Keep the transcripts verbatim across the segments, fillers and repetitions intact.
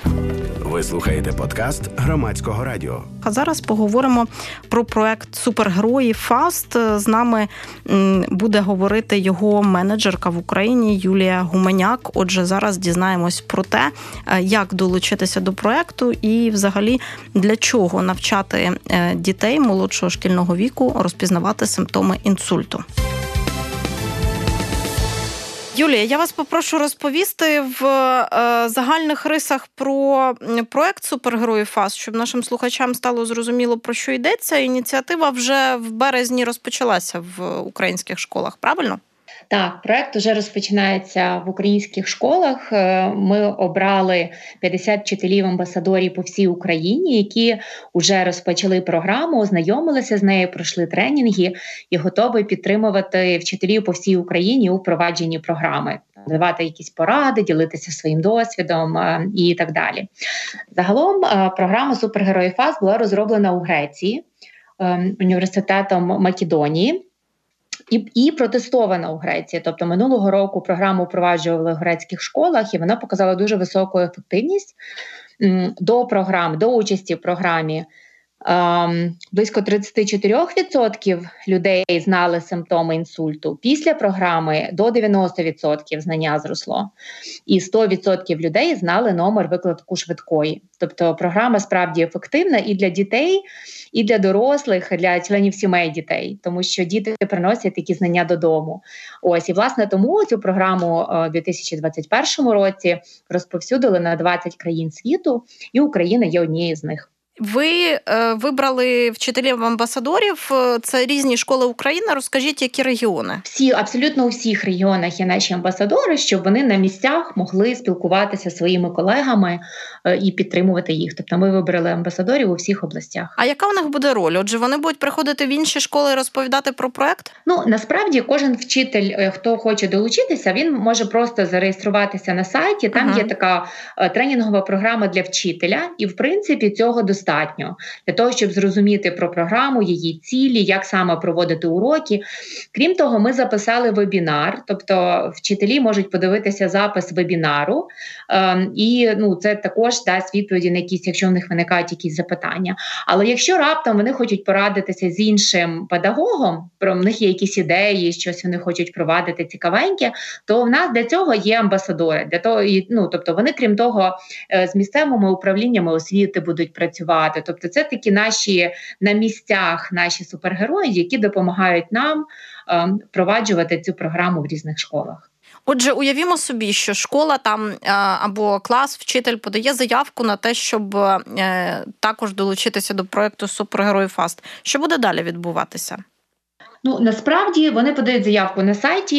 Ви слухаєте подкаст Громадського радіо. А зараз поговоримо про проект «Супергерої Фаст». З нами буде говорити його менеджерка в Україні Юлія Гуменяк. Отже, зараз дізнаємось про те, як долучитися до проекту і взагалі для чого навчати дітей молодшого шкільного віку розпізнавати симптоми інсульту. Юлія, я вас попрошу розповісти в е, загальних рисах про проект «Супергерої Фаст», щоб нашим слухачам стало зрозуміло, про що йдеться. Ініціатива вже в березні розпочалася в українських школах, правильно? Так, проект вже розпочинається в українських школах. Ми обрали п'ятдесят вчителів-амбасадорів по всій Україні, які вже розпочали програму, ознайомилися з нею, пройшли тренінги і готові підтримувати вчителів по всій Україні у впровадженні програми, давати якісь поради, ділитися своїм досвідом і так далі. Загалом програма «Супергерої Фаст» була розроблена у Греції університетом Македонії. І, і протестована у Греції. Тобто минулого року програму впроваджували в грецьких школах, і вона показала дуже високу ефективність. До програм, до участі в програмі ем, близько тридцять чотири відсотки людей знали симптоми інсульту. Після програми до дев'яносто відсотків знання зросло. І сто відсотків людей знали номер виклику швидкої. Тобто програма справді ефективна і для дітей, і для дорослих, для членів сімей дітей, тому що діти приносять такі знання додому. Ось, і власне тому цю програму у дві тисячі двадцять першому році розповсюдили на двадцять країн світу, і Україна є однією з них. Ви е, вибрали вчителів-амбасадорів, це різні школи України. Розкажіть, які регіони? Всі, абсолютно у всіх регіонах є наші амбасадори, щоб вони на місцях могли спілкуватися зі своїми колегами е, і підтримувати їх. Тобто ми вибрали амбасадорів у всіх областях. А яка у них буде роль? Отже, вони будуть приходити в інші школи і розповідати про проект? Ну, насправді, кожен вчитель, хто хоче долучитися, він може просто зареєструватися на сайті. Там ага. є така е, тренінгова програма для вчителя, і, в принципі, цього достатньо. Достатньо для того, щоб зрозуміти про програму, її цілі, як саме проводити уроки. Крім того, ми записали вебінар, тобто вчителі можуть подивитися запис вебінару, е, і ну, це також дасть відповіді на якісь, якщо в них виникають якісь запитання. Але якщо раптом вони хочуть порадитися з іншим педагогом, про в них є якісь ідеї, щось вони хочуть провадити цікавеньке, то в нас для цього є амбасадори. Для того, ну, тобто вони, крім того, з місцевими управліннями освіти будуть працювати. Тобто це такі наші на місцях, наші супергерої, які допомагають нам е, впроваджувати цю програму в різних школах. Отже, уявімо собі, що школа там або клас, вчитель подає заявку на те, щоб е, також долучитися до проєкту «Супергерої Фаст». Що буде далі відбуватися? Ну, насправді вони подають заявку на сайті,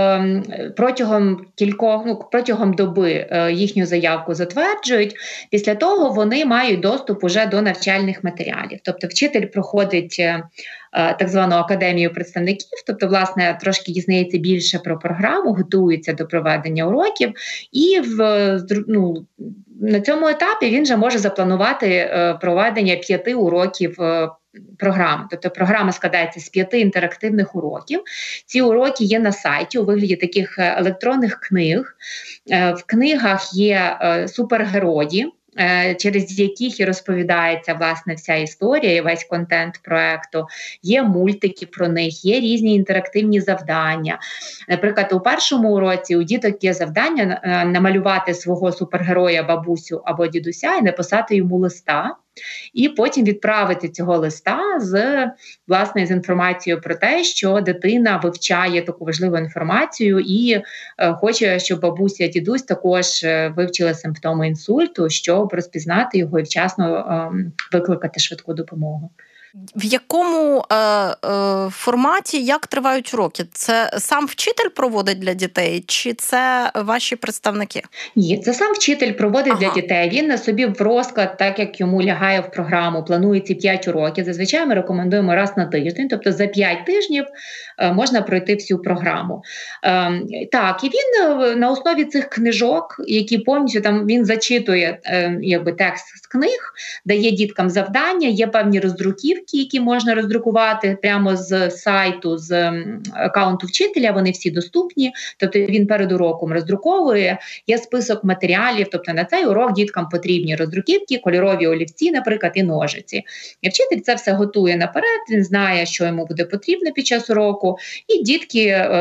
е, протягом кількох, ну, протягом доби е, їхню заявку затверджують. Після того вони мають доступ уже до навчальних матеріалів. Тобто вчитель проходить е, так звану академію представників, тобто, власне, трошки дізнається більше про програму, готується до проведення уроків, і в, ну, на цьому етапі він вже може запланувати е, проведення п'яти уроків е, програми. Тобто програма складається з п'яти інтерактивних уроків. Ці уроки є на сайті у вигляді таких електронних книг. В книгах є супергерої, через яких і розповідається, власне, вся історія і весь контент проекту. Є мультики про них, є різні інтерактивні завдання. Наприклад, у першому уроці у діток є завдання намалювати свого супергероя, бабусю або дідуся і написати йому листа. І потім відправити цього листа з, власне, з інформацією про те, що дитина вивчає таку важливу інформацію і е, хоче, щоб бабуся, дідусь також вивчили симптоми інсульту, щоб розпізнати його і вчасно е, викликати швидку допомогу. В якому е, е, форматі, як тривають уроки? Це сам вчитель проводить для дітей, чи це ваші представники? Ні, це сам вчитель проводить ага. для дітей. Він на собі в розклад, так як йому лягає в програму, планує ці п'ять уроків. Зазвичай ми рекомендуємо раз на тиждень, тобто за п'ять тижнів е, можна пройти всю програму. Е, так, і він е, на основі цих книжок, які повністю там він зачитує е, якби текст з книг, дає діткам завдання, є певні роздруківки, картинки, які можна роздрукувати прямо з сайту, з аккаунту вчителя, вони всі доступні, тобто він перед уроком роздруковує, є список матеріалів, тобто на цей урок діткам потрібні роздруківки, кольорові олівці, наприклад, і ножиці. І вчитель це все готує наперед, він знає, що йому буде потрібно під час уроку, і дітки,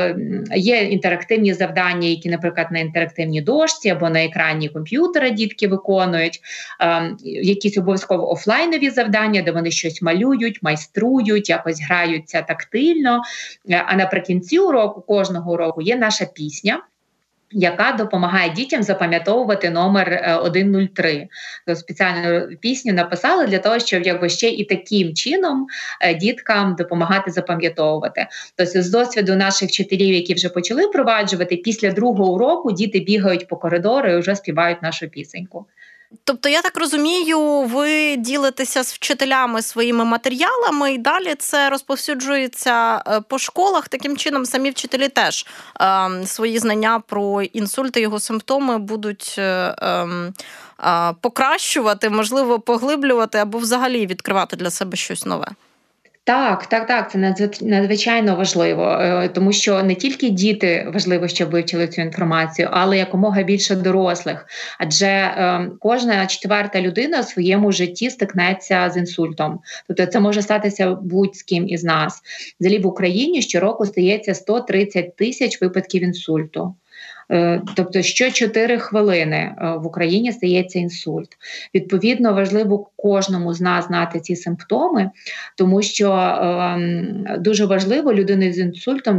є інтерактивні завдання, які, наприклад, на інтерактивній дошці або на екрані комп'ютера дітки виконують, якісь обов'язково офлайнові завдання, де вони щось малюють, майструють, якось граються тактильно. А наприкінці уроку, кожного уроку, є наша пісня, яка допомагає дітям запам'ятовувати номер сто три. Спеціальну пісню написали для того, щоб якби ще і таким чином діткам допомагати запам'ятовувати. Тобто з досвіду наших вчителів, які вже почали впроваджувати, після другого уроку діти бігають по коридору і вже співають нашу пісеньку. Тобто, я так розумію, ви ділитеся з вчителями своїми матеріалами і далі це розповсюджується по школах. Таким чином, самі вчителі теж е, свої знання про інсульт і його симптоми будуть е, е, покращувати, можливо, поглиблювати або взагалі відкривати для себе щось нове. Так, так, так, це надзвичайно важливо, тому що не тільки діти важливо, щоб вивчили цю інформацію, але якомога більше дорослих. Адже е, кожна четверта людина в своєму житті стикнеться з інсультом. Тобто це може статися будь-з ким із нас. Взагалі в Україні щороку стається сто тридцять тисяч випадків інсульту. Тобто, що чотири хвилини в Україні стається інсульт. Відповідно, важливо кожному з нас знати ці симптоми, тому що е, дуже важливо людину з інсультом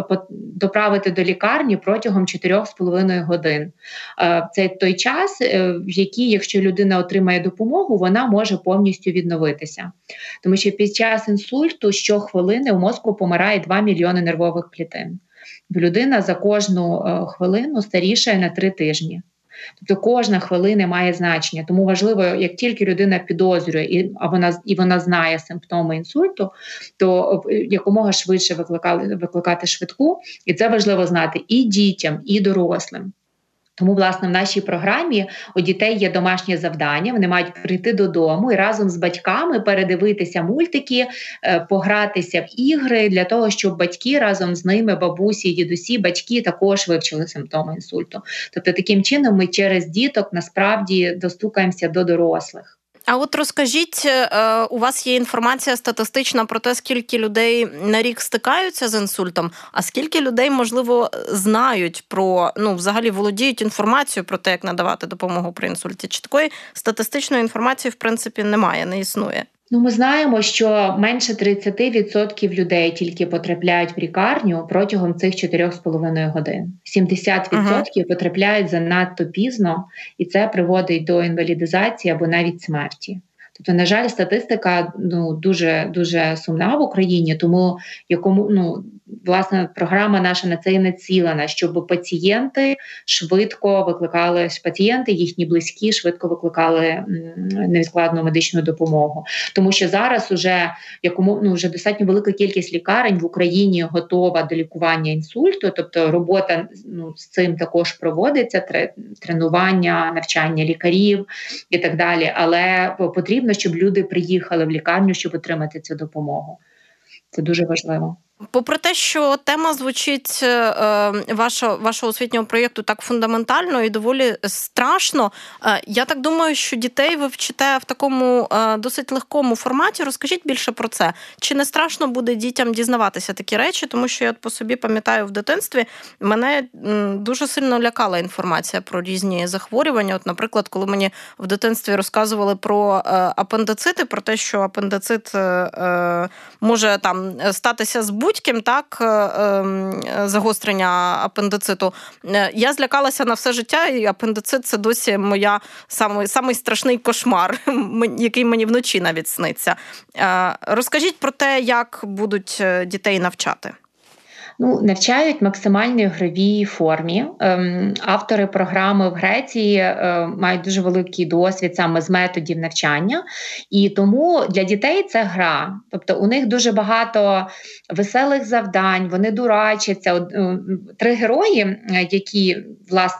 доправити до лікарні протягом чотирьох з половиною годин. Е, це той час, в який, якщо людина отримає допомогу, вона може повністю відновитися. Тому що під час інсульту щохвилини у мозку помирає два мільйони нервових клітин. Людина за кожну е, хвилину старішає на три тижні. Тобто кожна хвилина має значення. Тому важливо, як тільки людина підозрює і, а вона, і вона знає симптоми інсульту, то якомога швидше викликати, викликати швидку. І це важливо знати і дітям, і дорослим. Тому, власне, в нашій програмі у дітей є домашнє завдання, вони мають прийти додому і разом з батьками передивитися мультики, погратися в ігри для того, щоб батьки разом з ними, бабусі, дідусі, батьки також вивчили симптоми інсульту. Тобто таким чином ми через діток насправді достукаємося до дорослих. А от розкажіть, у вас є інформація статистична про те, скільки людей на рік стикаються з інсультом, а скільки людей, можливо, знають про, ну, взагалі володіють інформацією про те, як надавати допомогу при інсульті? Чи такої статистичної інформації, в принципі, немає, не існує? Ну, ми знаємо, що менше тридцять відсотків людей тільки потрапляють в лікарню протягом цих чотирьох з половиною годин. сімдесят відсотків uh-huh. потрапляють занадто пізно, і це приводить до інвалідизації або навіть смерті. Тобто, на жаль, статистика ну, дуже, дуже сумна в Україні, тому якому, ну, власне, програма наша на це і націлена, щоб пацієнти швидко викликали, пацієнти, їхні близькі швидко викликали невідкладну медичну допомогу. Тому що зараз уже, якому, ну, вже достатньо велика кількість лікарень в Україні готова до лікування інсульту, тобто робота ну, з цим також проводиться, тренування, навчання лікарів і так далі, але потрібно, щоб люди приїхали в лікарню, щоб отримати цю допомогу. Це дуже важливо. Попри те, що тема звучить е, вашого, вашого освітнього проєкту так фундаментально і доволі страшно, е, я так думаю, що дітей ви вчите в такому е, досить легкому форматі. Розкажіть більше про це. Чи не страшно буде дітям дізнаватися такі речі? Тому що я по собі пам'ятаю в дитинстві, мене м, дуже сильно лякала інформація про різні захворювання. От, наприклад, коли мені в дитинстві розказували про е, апендицити, про те, що апендицит е, е, може там статися з будь-ким, так, загострення апендициту. Я злякалася на все життя, і апендицит – це досі моя самий, самий страшний кошмар, який мені вночі навіть сниться. Розкажіть про те, як будуть дітей навчати. Ну, навчають максимально ігровій формі. Ем, автори програми в Греції е, мають дуже великий досвід саме з методів навчання, і тому для дітей це гра. Тобто у них дуже багато веселих завдань, вони дурачаться. Три герої, які, власне,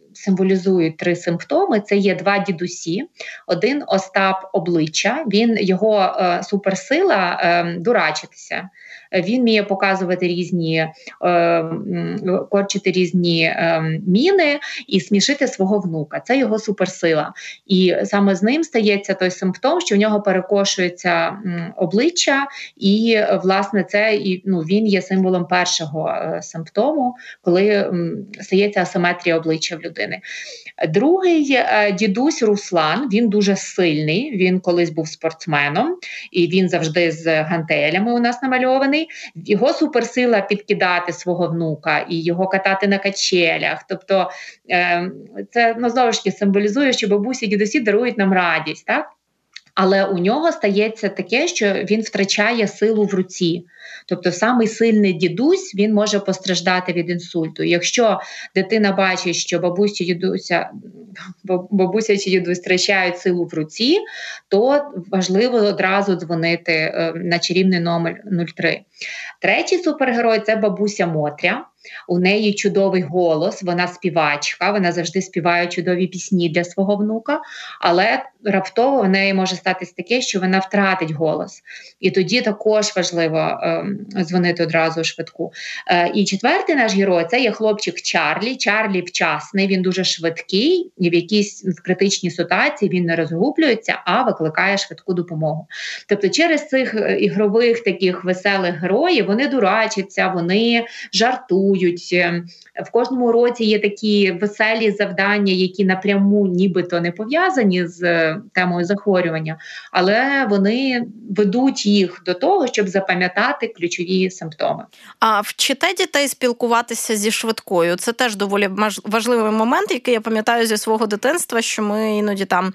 символізують три симптоми. Це є два дідусі. Один Остап обличчя, він, його е, суперсила е, дурачитися. Він вміє показувати різні, е, корчити різні е, міни і смішити свого внука. Це його суперсила. І саме з ним стається той симптом, що в нього перекошується м, обличчя, і, власне, це, і, ну, він є символом першого е, симптому, коли м, стається асиметрія обличчя в людини. Другий е, дідусь Руслан, він дуже сильний, він колись був спортсменом, і він завжди з гантелями у нас намальований. Його суперсила підкидати свого внука і його катати на качелях. Тобто е, це, ну, знову ж таки символізує, що бабусі і дідусі дарують нам радість, так? Але у нього стається таке, що він втрачає силу в руці. Тобто самий сильний дідусь, він може постраждати від інсульту. Якщо дитина бачить, що бабуся, дідуся, бабуся чи дідусь втрачають силу в руці, то важливо одразу дзвонити на чарівний номер нуль три. Третій супергерой – це бабуся Мотря. У неї чудовий голос, вона співачка, вона завжди співає чудові пісні для свого внука, але раптово в неї може статись таке, що вона втратить голос. І тоді також важливо е, дзвонити одразу швидку. Е, і четвертий наш герой – це є хлопчик Чарлі. Чарлі вчасний, він дуже швидкий, і в якійсь в критичній ситуації він не розгублюється, а викликає швидку допомогу. Тобто через цих ігрових таких веселих героїв вони дурачаться, вони жартують. В кожному році є такі веселі завдання, які напряму нібито не пов'язані з темою захворювання, але вони ведуть їх до того, щоб запам'ятати ключові симптоми. А вчите дітей спілкуватися зі швидкою? Це теж доволі важливий момент, який я пам'ятаю зі свого дитинства, що ми іноді там,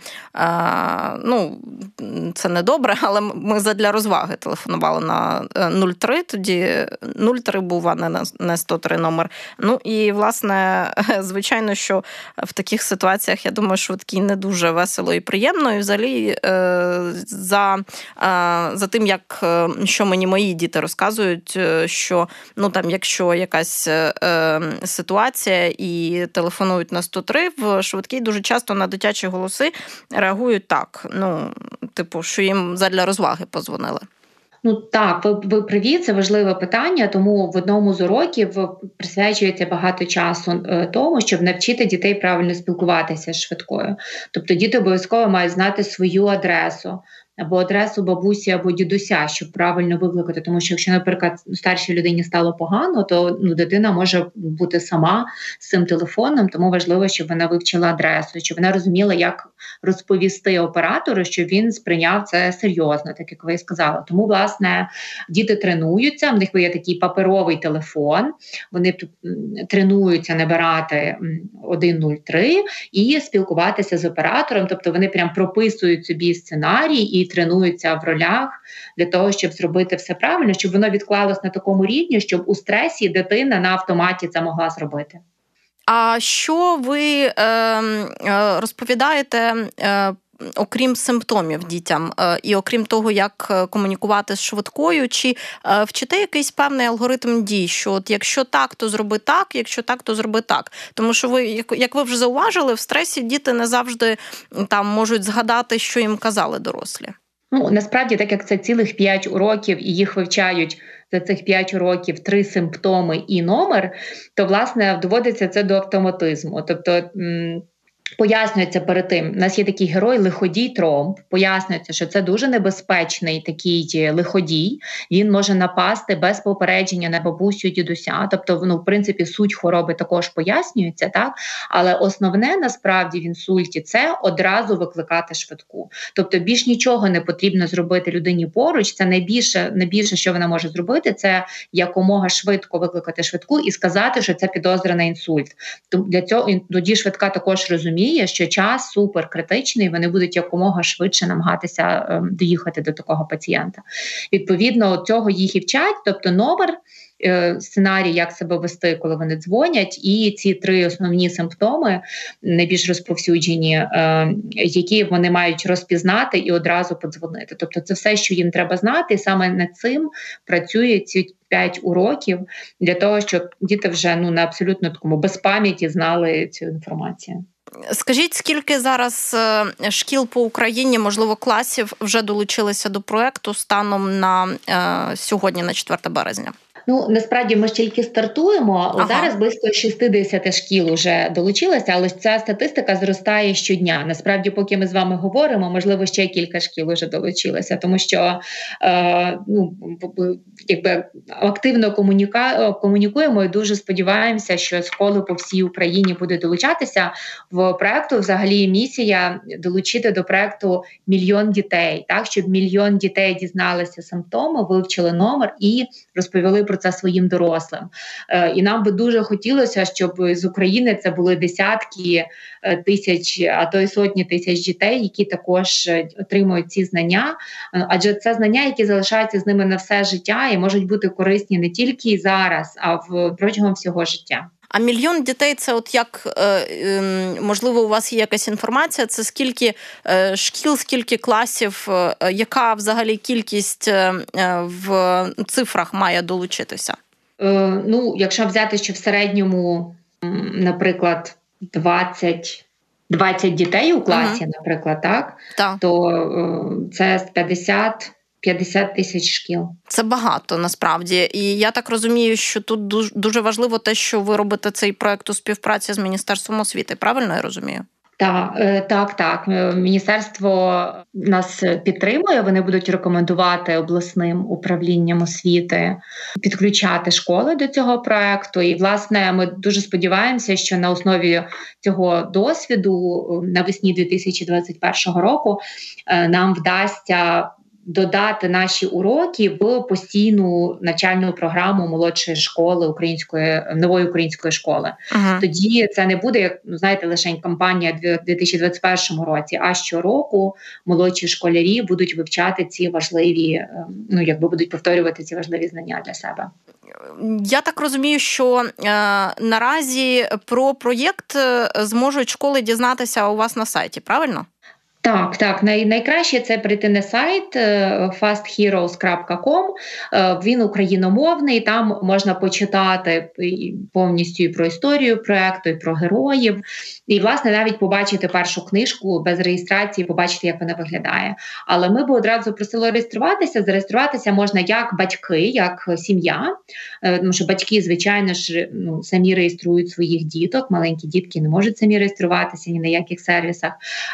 а, ну, це не добре, але ми задля розваги телефонували на нуль три, тоді нуль три був, а не, не сто три номер. Ну і, власне, звичайно, що в таких ситуаціях, я думаю, швидкий не дуже весело і приємно. І взагалі за, за тим, як, що мені мої діти розказують, що, ну, там, якщо якась ситуація і телефонують на сто три, в швидкій дуже часто на дитячі голоси реагують так, ну, типу, що їм задля розваги позвонили. Ну так, ви, ви праві, це важливе питання, тому в одному з уроків присвячується багато часу тому, щоб навчити дітей правильно спілкуватися з швидкою. Тобто діти обов'язково мають знати свою адресу, або адресу бабусі або дідуся, щоб правильно викликати. Тому що якщо, наприклад, старшій людині стало погано, то, ну, дитина може бути сама з цим телефоном, тому важливо, щоб вона вивчила адресу, щоб вона розуміла, як розповісти оператору, щоб він сприйняв це серйозно, так як ви і сказали. Тому, власне, діти тренуються, в них є такий паперовий телефон, вони тренуються набирати один нуль три і спілкуватися з оператором, тобто вони прям прописують собі сценарій і тренуються в ролях для того, щоб зробити все правильно, щоб воно відклалось на такому рівні, щоб у стресі дитина на автоматі це могла зробити. А що ви е, розповідаєте, е, окрім симптомів дітям, е, і окрім того, як комунікувати з швидкою, чи е, вчите якийсь певний алгоритм дій, що от якщо так, то зроби так, якщо так, то зроби так? Тому що ви, як, як ви вже зауважили, в стресі діти не завжди там можуть згадати, що їм казали дорослі. Ну, насправді, так як це цілих п'ять уроків, і їх вивчають за цих п'ять уроків три симптоми і номер, то, власне, доводиться це до автоматизму. Тобто, м- пояснюється перед тим, у нас є такий герой лиходій Тромб, пояснюється, що це дуже небезпечний такий лиходій, він може напасти без попередження на бабусю і дідуся, тобто, ну, в принципі, суть хвороби також пояснюється, так? Але основне, насправді, в інсульті – це одразу викликати швидку. Тобто, більш нічого не потрібно зробити людині поруч, це найбільше, найбільше, що вона може зробити, це якомога швидко викликати швидку і сказати, що це підозра на інсульт. Для цього тоді швидка також розуміє, що час суперкритичний, вони будуть якомога швидше намагатися е, доїхати до такого пацієнта. Відповідно, цього їх і вчать, тобто номер сценарій, як себе вести, коли вони дзвонять, і ці три основні симптоми, найбільш розповсюджені, які вони мають розпізнати і одразу подзвонити. Тобто це все, що їм треба знати, і саме над цим працює ці п'ять уроків для того, щоб діти вже ну, на абсолютно такому безпам'яті знали цю інформацію. Скажіть, скільки зараз шкіл по Україні, можливо, класів вже долучилися до проекту станом на е, сьогодні, на четверте березня? Ну, насправді ми ж тільки стартуємо. Ага. Зараз близько шістдесят шкіл вже долучилося, але ця статистика зростає щодня. Насправді, поки ми з вами говоримо, можливо, ще кілька шкіл вже долучилося, тому що е, ну, якби активно комуніка... комунікуємо і дуже сподіваємося, що школи по всій Україні будуть долучатися. В проекту взагалі місія долучити до проекту мільйон дітей, так, щоб мільйон дітей дізналися симптоми, вивчили номер і розповіли про це своїм дорослим. І нам би дуже хотілося, щоб з України це були десятки тисяч, а то й сотні тисяч дітей, які також отримують ці знання, адже це знання, які залишаються з ними на все життя і можуть бути корисні не тільки зараз, а в протягом всього життя. А мільйон дітей – це от як, можливо, у вас є якась інформація, це скільки шкіл, скільки класів, яка взагалі кількість в цифрах має долучитися? Е, ну, якщо взяти, що в середньому, наприклад, двадцять, двадцять дітей у класі, uh-huh. наприклад, так, так. то е, це п'ятдесят п'ятдесят тисяч шкіл. Це багато, насправді. І я так розумію, що тут дуже важливо те, що ви робите цей проект у співпраці з Міністерством освіти. Правильно я розумію? Так, так, так. Міністерство нас підтримує, вони будуть рекомендувати обласним управлінням освіти підключати школи до цього проекту. І, власне, ми дуже сподіваємося, що на основі цього досвіду навесні дві тисячі двадцять першого року нам вдасться додати наші уроки в постійну навчальну програму молодшої школи, української нової української школи. Ага. Тоді це не буде, як, знаєте, лише кампанія в дві тисячі двадцять першому році, а щороку молодші школярі будуть вивчати ці важливі, ну, якби будуть повторювати ці важливі знання для себе. Я так розумію, що е, наразі про проєкт зможуть школи дізнатися у вас на сайті, правильно? Так, так. Най, найкраще це прийти на сайт фаст хіроус крапка ком. Він україномовний, там можна почитати повністю і про історію проєкту, і про героїв. І, власне, навіть побачити першу книжку без реєстрації, побачити, як вона виглядає. Але ми б одразу просили реєструватися. Зареєструватися можна як батьки, як сім'я. Тому що батьки, звичайно ж, ну, самі реєструють своїх діток. Маленькі дітки не можуть самі реєструватися ні на яких сервісах.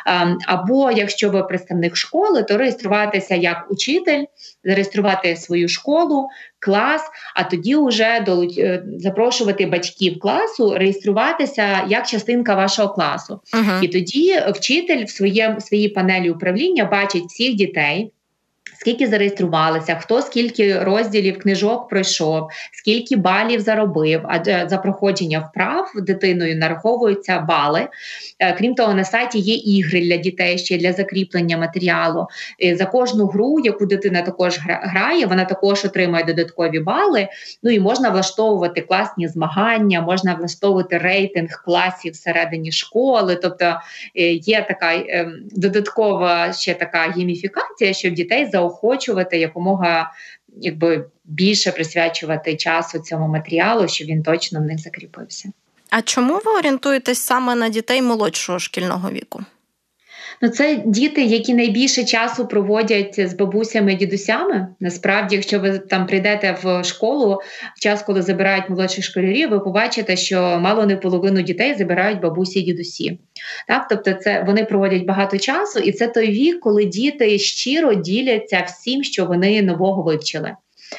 Або якщо ви представник школи, то реєструватися як учитель, зареєструвати свою школу, клас, а тоді вже запрошувати батьків класу, реєструватися як частинка вашого класу. Uh-huh. І тоді вчитель в своє, в своїй панелі управління бачить всіх дітей, скільки зареєструвалися, хто скільки розділів книжок пройшов, скільки балів заробив, адже за проходження вправ дитиною нараховуються бали. Крім того, на сайті є ігри для дітей, ще для закріплення матеріалу. За кожну гру, яку дитина також грає, вона також отримує додаткові бали. Ну і можна влаштовувати класні змагання, можна влаштовувати рейтинг класів всередині школи. Тобто є така додаткова ще така гейміфікація, щоб дітей заохочувати якомога якби більше присвячувати часу цьому матеріалу, щоб він точно в них закріпився. А чому ви орієнтуєтесь саме на дітей молодшого шкільного віку? Ну, це діти, які найбільше часу проводять з бабусями і дідусями. Насправді, якщо ви там прийдете в школу в час, коли забирають молодших школярів, ви побачите, що мало не половину дітей забирають бабусі і дідусі. Так? Тобто це вони проводять багато часу, і це той вік, коли діти щиро діляться всім, що вони нового вивчили.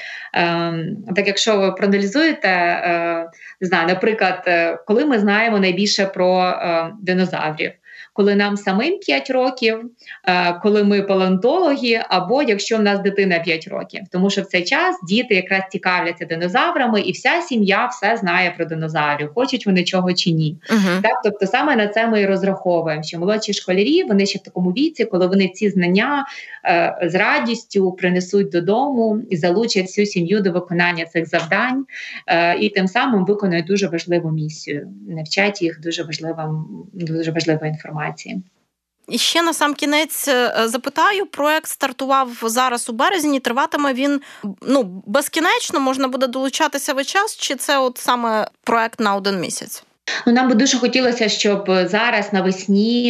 Ем, так, якщо ви проаналізуєте, е, не знаю, наприклад, коли ми знаємо найбільше про е, динозаврів, коли нам самим п'ять років, коли ми палеонтологи, або якщо в нас дитина п'ять років. Тому що в цей час діти якраз цікавляться динозаврами, і вся сім'я все знає про динозаврів, хочуть вони чого чи ні. Uh-huh. Так, тобто саме на це ми і розраховуємо, що молодші школярі, вони ще в такому віці, коли вони ці знання е, з радістю принесуть додому і залучать всю сім'ю до виконання цих завдань, е, і тим самим виконують дуже важливу місію, навчать їх дуже важливим, дуже важливої інформації. І ще на сам кінець запитаю, проект стартував зараз у березні, триватиме він, ну, безкінечно, можна буде долучатися весь час, чи це от саме проект на один місяць? Ну, нам би дуже хотілося, щоб зараз навесні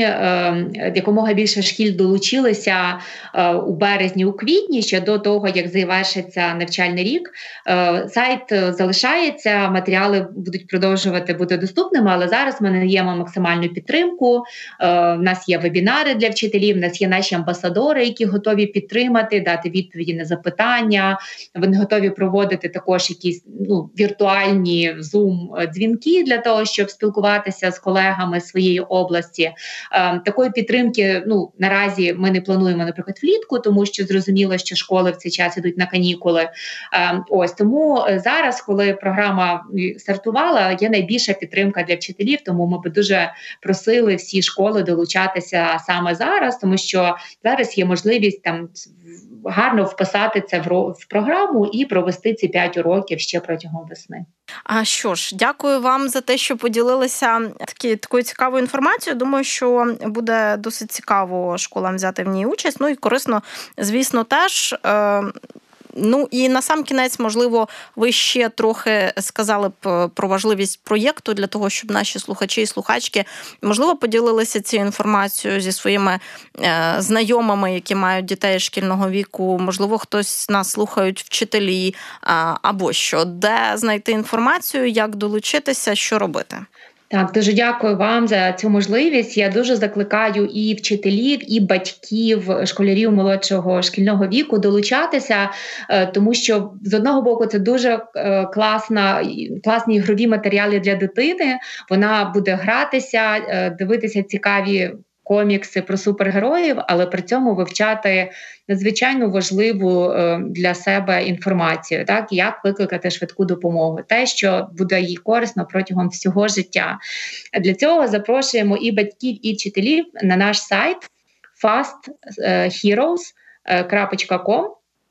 е, якомога більше шкіл долучилися е, у березні, у квітні, ще до того, як завершиться навчальний рік. Е, сайт залишається, матеріали будуть продовжувати бути доступними, але зараз ми надаємо максимальну підтримку. Е, в нас є вебінари для вчителів, в нас є наші амбасадори, які готові підтримати, дати відповіді на запитання. Вони готові проводити також якісь ну, віртуальні зум-дзвінки для того, щоб спілкуватися з колегами своєї області. Е, такої підтримки, ну, наразі ми не плануємо, наприклад, влітку, тому що зрозуміло, що школи в цей час ідуть на канікули. Е, ось, тому зараз, коли програма стартувала, є найбільша підтримка для вчителів, тому ми би дуже просили всі школи долучатися саме зараз, тому що зараз є можливість там гарно вписати це в, в програму і провести ці п'ять уроків ще протягом весни. А що ж, дякую вам за те, що поділилися такі, такою цікавою інформацією. Думаю, що буде досить цікаво школам взяти в ній участь. Ну і корисно, звісно, теж. Е- Ну і на сам кінець, можливо, ви ще трохи сказали б про важливість проєкту для того, щоб наші слухачі і слухачки, можливо, поділилися цією інформацією зі своїми е, знайомими, які мають дітей шкільного віку, можливо, хтось нас слухають вчителі а, або що. Де знайти інформацію, як долучитися, що робити? Так, дуже дякую вам за цю можливість. Я дуже закликаю і вчителів, і батьків, школярів молодшого шкільного віку долучатися, тому що з одного боку це дуже класна, класні ігрові матеріали для дитини. Вона буде гратися, дивитися цікаві комікси про супергероїв, але при цьому вивчати надзвичайно важливу е, для себе інформацію, так, як викликати швидку допомогу, те, що буде їй корисно протягом всього життя. Для цього запрошуємо і батьків, і вчителів на наш сайт фаст хіроус крапочка ком,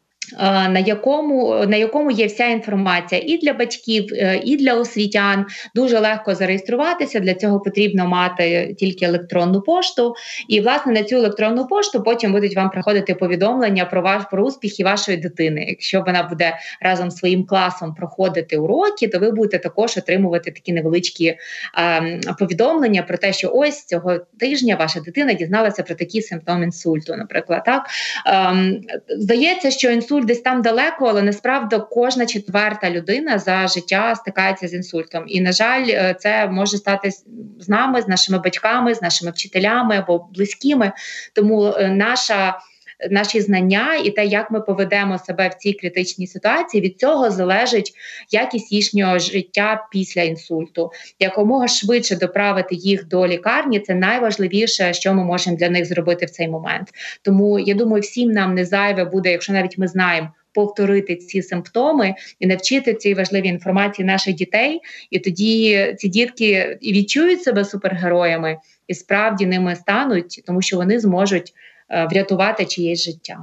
на якому, на якому є вся інформація і для батьків, і для освітян. Дуже легко зареєструватися, для цього потрібно мати тільки електронну пошту. І, власне, на цю електронну пошту потім будуть вам приходити повідомлення про ваш про успіхи вашої дитини. Якщо вона буде разом з своїм класом проходити уроки, то ви будете також отримувати такі невеличкі е, повідомлення про те, що ось цього тижня ваша дитина дізналася про такі симптоми інсульту, наприклад. Так? Е, здається, що інсульт десь там далеко, але насправді кожна четверта людина за життя стикається з інсультом. І, на жаль, це може стати з нами, з нашими батьками, з нашими вчителями або близькими. Тому наша Наші знання і те, як ми поведемо себе в цій критичній ситуації, від цього залежить якість їхнього життя після інсульту. Якомога швидше доправити їх до лікарні – це найважливіше, що ми можемо для них зробити в цей момент. Тому, я думаю, всім нам не зайве буде, якщо навіть ми знаємо, повторити ці симптоми і навчити цій важливій інформації наших дітей. І тоді ці дітки і відчують себе супергероями, і справді ними стануть, тому що вони зможуть врятувати чиєсь життя.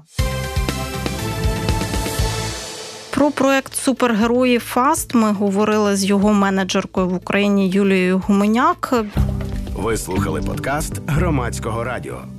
Про проект «Супергерої ФАСТ» ми говорили з його менеджеркою в Україні Юлією Гуменяк. Ви слухали подкаст Громадського радіо.